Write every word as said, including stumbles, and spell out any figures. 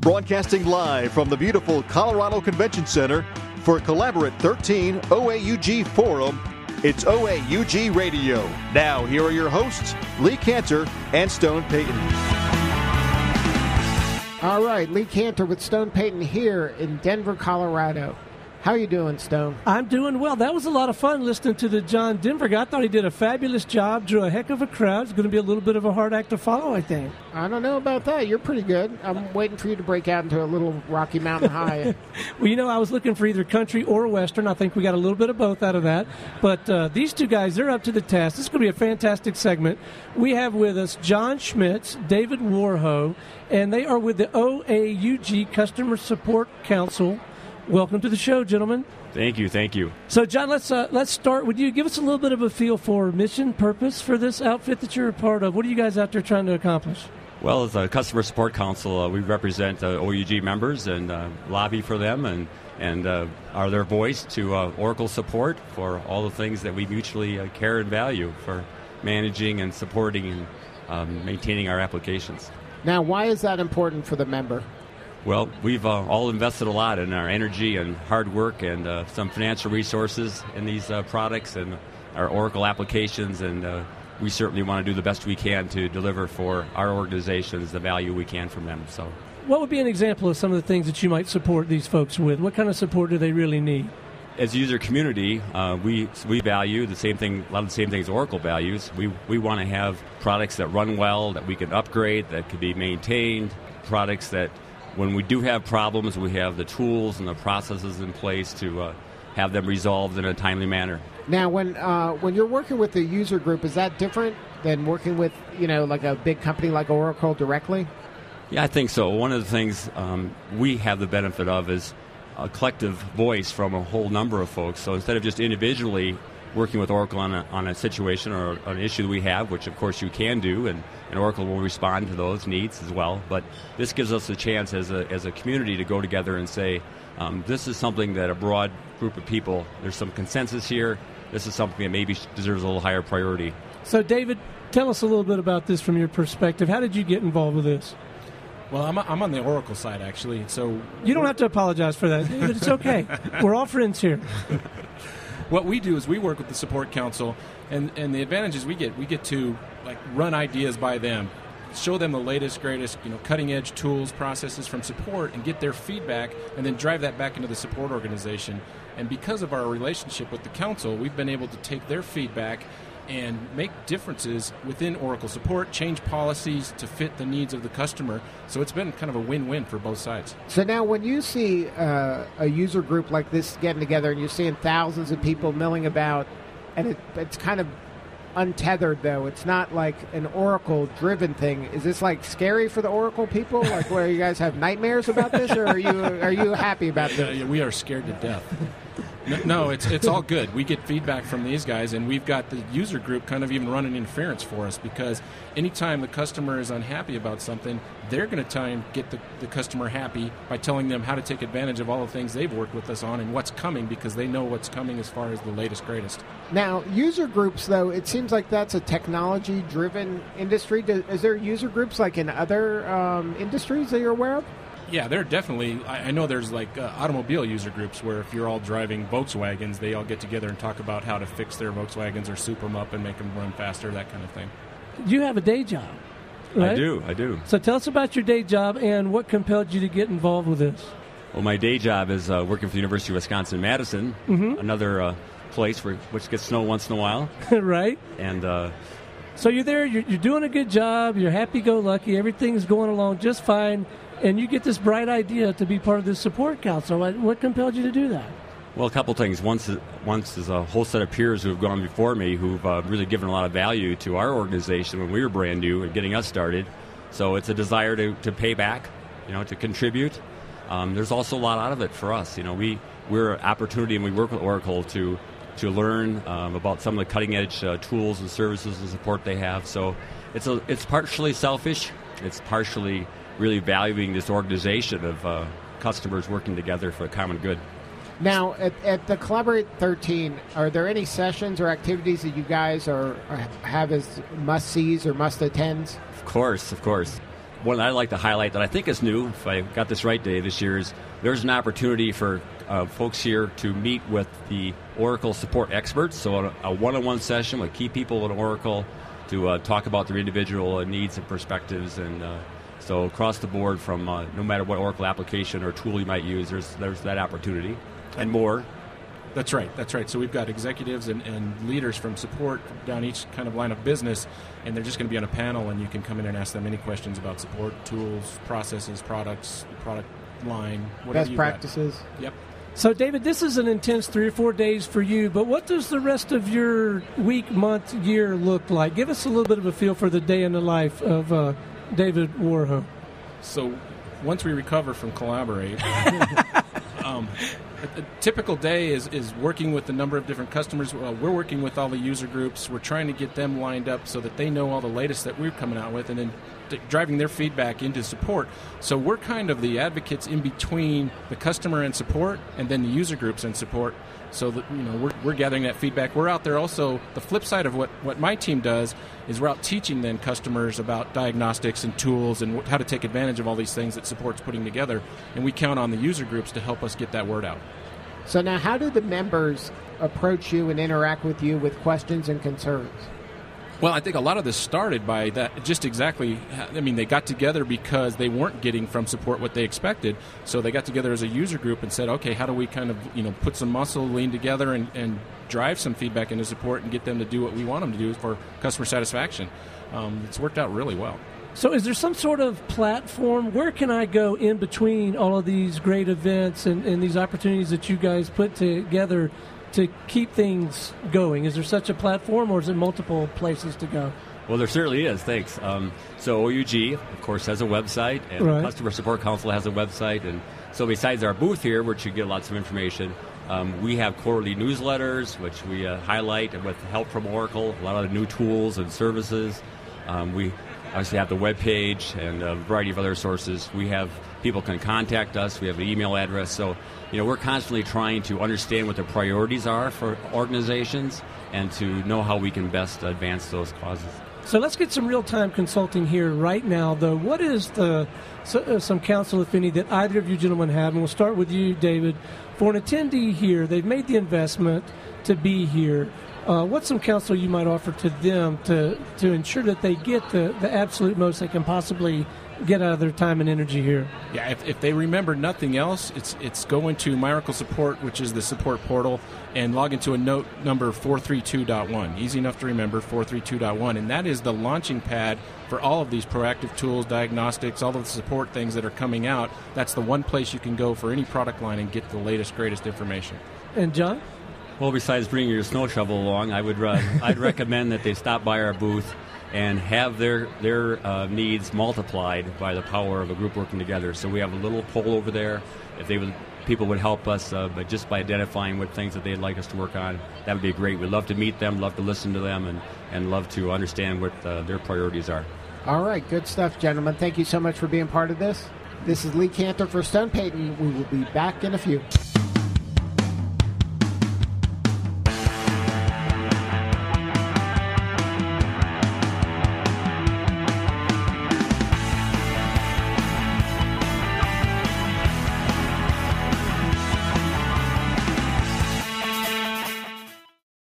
Broadcasting live from the beautiful Colorado Convention Center for Collaborate thirteen O A U G Forum, it's O A U G Radio. Now, here are your hosts, Lee Cantor and Stone Payton. All right, Lee Cantor with Stone Payton here in Denver, Colorado. How you doing, Stone? I'm doing well. That was a lot of fun listening to the John Denver guy. I thought he did a fabulous job, drew a heck of a crowd. It's going to be a little bit of a hard act to follow, I think. I don't know about that. You're pretty good. I'm waiting for you to break out into a little Rocky Mountain High. Well, you know, I was looking for either country or Western. I think we got a little bit of both out of that. But uh, these two guys, they're up to the task. This is going to be a fantastic segment. We have with us John Schmitz, David Warho, and they are with the O A U G Customer Support Council. Welcome to the show, gentlemen. Thank you, thank you. So, John, let's uh, let's start. Would you give us a little bit of a feel for mission, purpose for this outfit that you're a part of? What are you guys out there trying to accomplish? Well, as a Customer Support Council, uh, we represent uh, O U G members and uh, lobby for them and, and uh, are their voice to uh, Oracle support for all the things that we mutually uh, care and value for managing and supporting and um, maintaining our applications. Now, why is that important for the member? Well, we've uh, all invested a lot in our energy and hard work and uh, some financial resources in these uh, products and our Oracle applications, and uh, we certainly want to do the best we can to deliver for our organizations the value we can from them. So, what would be an example of some of the things that you might support these folks with? What kind of support do they really need? As a user community, uh, we we value the same thing, a lot of the same things Oracle values. We we want to have products that run well, that we can upgrade, that can be maintained, products that when we do have problems, we have the tools and the processes in place to uh, have them resolved in a timely manner. Now, when uh, when you're working with the user group, is that different than working with, you know, like a big company like Oracle directly? Yeah, I think so. One of the things um, we have the benefit of is a collective voice from a whole number of folks. So instead of just individually working with Oracle on a, on a situation or an issue that we have, which of course you can do, and, and Oracle will respond to those needs as well. But this gives us a chance as a, as a community to go together and say, um, this is something that a broad group of people, there's some consensus here, this is something that maybe deserves a little higher priority. So David, tell us a little bit about this from your perspective. How did you get involved with this? Well, I'm, I'm on the Oracle side, actually. So you don't have to apologize for that, David. It's okay. We're all friends here. What we do is we work with the support council, and, and the advantages we get, we get to like run ideas by them, show them the latest, greatest, you know, cutting-edge tools, processes from support, and get their feedback, and then drive that back into the support organization. And because of our relationship with the council, we've been able to take their feedback and make differences within Oracle support, change policies to fit the needs of the customer. So it's been kind of a win-win for both sides. So now when you see uh, a user group like this getting together and you're seeing thousands of people milling about, and it, it's kind of untethered, though. It's not like an Oracle-driven thing. Is this like scary for the Oracle people? Like where you guys have nightmares about this, or are you are you happy about this? Yeah, we are scared to death. No, no, it's it's all good. We get feedback from these guys, and we've got the user group kind of even running interference for us, because anytime the customer is unhappy about something, they're going to try and get the, the customer happy by telling them how to take advantage of all the things they've worked with us on and what's coming, because they know what's coming as far as the latest, greatest. Now, user groups, though, it seems like that's a technology-driven industry. Do, is there user groups like in other um, industries that you're aware of? Yeah, there are definitely, I know there's like uh, automobile user groups where if you're all driving Volkswagens, they all get together and talk about how to fix their Volkswagens or soup them up and make them run faster, that kind of thing. You have a day job, right? I do, I do. So tell us about your day job and what compelled you to get involved with this. Well, my day job is uh, working for the University of Wisconsin-Madison, mm-hmm. another uh, place where, which gets snow once in a while. Right. And uh, so you're there, you're, you're doing a good job, you're happy-go-lucky, everything's going along just fine, and you get this bright idea to be part of this support council. What compelled you to do that? Well, a couple things. Once, once is a whole set of peers who have gone before me who've uh, really given a lot of value to our organization when we were brand new and getting us started. So it's a desire to, to pay back, you know, to contribute. Um, there's also a lot out of it for us. You know, we, we're an opportunity, and we work with Oracle to to learn um, about some of the cutting-edge uh, tools and services and support they have. So it's a, it's partially selfish. It's partially really valuing this organization of uh, customers working together for a common good. Now, at, at the Collaborate thirteen, are there any sessions or activities that you guys are, are have as must-sees or must-attends? Of course, of course. one that I'd like to highlight that I think is new, if I got this right, Dave, this year is there's an opportunity for uh, folks here to meet with the Oracle support experts. So a, a one-on-one session with key people at Oracle to uh, talk about their individual uh, needs and perspectives. And uh, so across the board from uh, no matter what Oracle application or tool you might use, there's, there's that opportunity and more. That's right. That's right. So we've got executives and, and leaders from support down each kind of line of business, and they're just going to be on a panel, and you can come in and ask them any questions about support, tools, processes, products, product line, whatever best practices. Got. Yep. So, David, this is an intense three or four days for you, but what does the rest of your week, month, year look like? Give us a little bit of a feel for the day in the life of uh, David Warho. So once we recover from Collaborate, um, a, a typical day is, is working with a number of different customers. Uh, we're working with all the user groups. We're trying to get them lined up so that they know all the latest that we're coming out with, and then d- driving their feedback into support. So we're kind of the advocates in between the customer and support, and then the user groups and support. So that, you know, we're, we're gathering that feedback. We're out there also. The flip side of what, what my team does is we're out teaching then customers about diagnostics and tools and wh- how to take advantage of all these things that support's putting together. And we count on the user groups to help us get that word out. So now, how do the members approach you and interact with you with questions and concerns? Well, I think a lot of this started by that, just exactly, I mean, they got together because they weren't getting from support what they expected, so they got together as a user group and said, okay, how do we kind of, you know, put some muscle, lean together, and, and drive some feedback into support and get them to do what we want them to do for customer satisfaction. Um, it's worked out really well. So is there some sort of platform? Where can I go in between all of these great events and, and these opportunities that you guys put together to keep things going? Is there such a platform, or is it multiple places to go? Well, there certainly is, thanks. Um, so O U G, of course, has a website, and right. the Customer Support Council has a website. And so besides our booth here, which you get lots of information, um, we have quarterly newsletters, which we uh, highlight with help from Oracle, a lot of the new tools and services. Um, we obviously have the web page and a variety of other sources. We have people can contact us. We have an email address. So, you know, we're constantly trying to understand what the priorities are for organizations and to know how we can best advance those causes. So let's get some real-time consulting here right now, though. What is the so, uh, some counsel, if any, that either of you gentlemen have? And we'll start with you, David. For an attendee here, they've made the investment to be here. Uh, what's some counsel you might offer to them to, to ensure that they get the, the absolute most they can possibly get out of their time and energy here? Yeah, if, if they remember nothing else, it's it's go into My Oracle Support, which is the support portal, and log into a note number four three two dot one. Easy enough to remember, four three two dot one. And that is the launching pad for all of these proactive tools, diagnostics, all of the support things that are coming out. That's the one place you can go for any product line and get the latest, greatest information. And John? Well, besides bringing your snow shovel along, I would uh, I'd recommend that they stop by our booth and have their their uh, needs multiplied by the power of a group working together. So we have a little poll over there. If they would, people would help us, uh, but just by identifying what things that they'd like us to work on, that would be great. We'd love to meet them, love to listen to them, and, and love to understand what uh, their priorities are. All right, good stuff, gentlemen. Thank you so much for being part of this. This is Lee Cantor for Stone Payton. We will be back in a few.